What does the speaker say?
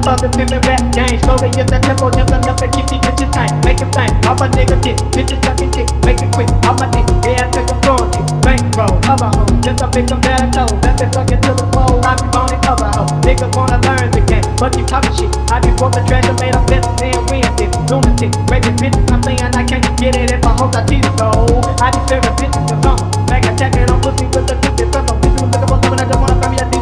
of the pimpin' rap game. Slowly get that tempo, never enough to keep these bitches tight. Make it bang, all my niggas get bitches sucking dick. Make it quick, all my dick, yeah, I take a floor dick. Bankroll, other hoes, just a big better toes. Let me suck it to the floor, I be boning other hoes. Niggas wanna learn the game, but you talking shit. I be broken trash and made a better man win this. Lunatic, raping bitches, I'm saying I can't get it if I hold that teeth though. I be serving bitches the summer. Back attacking on pussy with the cookie, so no bitch, look at what's up and I just wanna throw me a